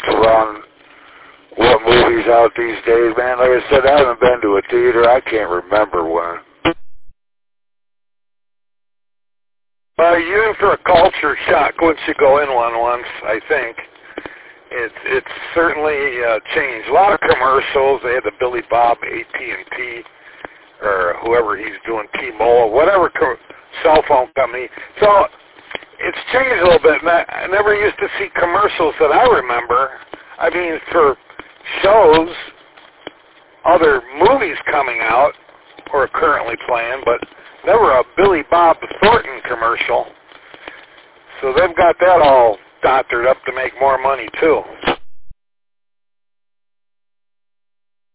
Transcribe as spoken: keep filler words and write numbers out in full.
to run what movies out these days, man. Like I said, I haven't been to a theater. I can't remember when. Uh, you're in for a culture shock once you go in one once, I think. It's it's certainly uh, changed. A lot of commercials. They had the Billy Bob A T and T or whoever he's doing, T-Mobile, whatever co- cell phone company. So it's changed a little bit. And I, I never used to see commercials that I remember. I mean, for shows, other movies coming out or currently playing, but never a Billy Bob Thornton commercial. So they've got that all doctored up to make more money, too.